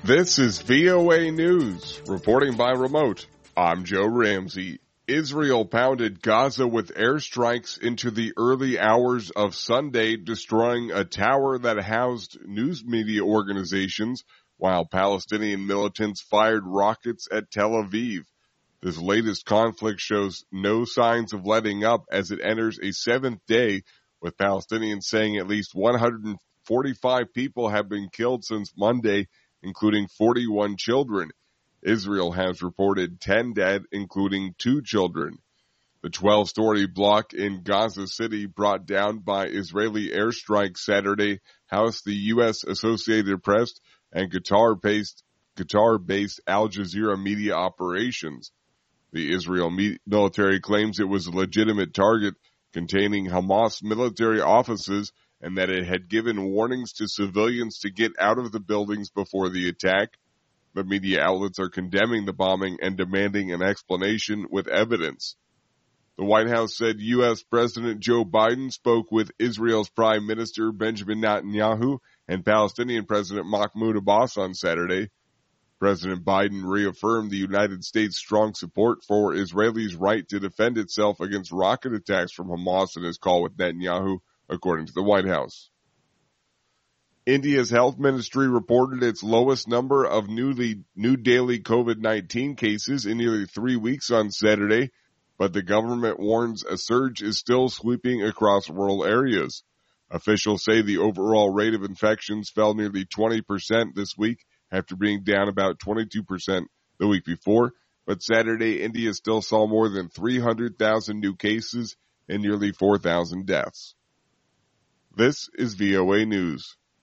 This is VOA News, reporting by remote. I'm Joe Ramsey. Israel pounded Gaza with airstrikes into the early hours of Sunday, destroying a tower that housed news media organizations, while Palestinian militants fired rockets at Tel Aviv. This latest conflict shows no signs of letting up as it enters a seventh day, with Palestinians saying at least 145 people have been killed since Monday, including 41 children. Israel has reported 10 dead, including 2 children. The 12-story block in Gaza City brought down by Israeli airstrikes Saturday housed the U.S. Associated Press and Qatar-based Al Jazeera media operations. The Israel military claims it was a legitimate target containing Hamas military offices and that it had given warnings to civilians to get out of the buildings before the attack. The media outlets are condemning the bombing and demanding an explanation with evidence. The White House said U.S. President Joe Biden spoke with Israel's Prime Minister Benjamin Netanyahu and Palestinian President Mahmoud Abbas on Saturday. President Biden reaffirmed the United States' strong support for Israel's right to defend itself against rocket attacks from Hamas in his call with Netanyahu, according to the White House. India's health ministry reported its lowest number of new daily COVID-19 cases in nearly 3 weeks on Saturday, but the government warns a surge is still sweeping across rural areas. Officials say the overall rate of infections fell nearly 20% this week after being down about 22% the week before, but Saturday India still saw more than 300,000 new cases and nearly 4,000 deaths. This is VOA News.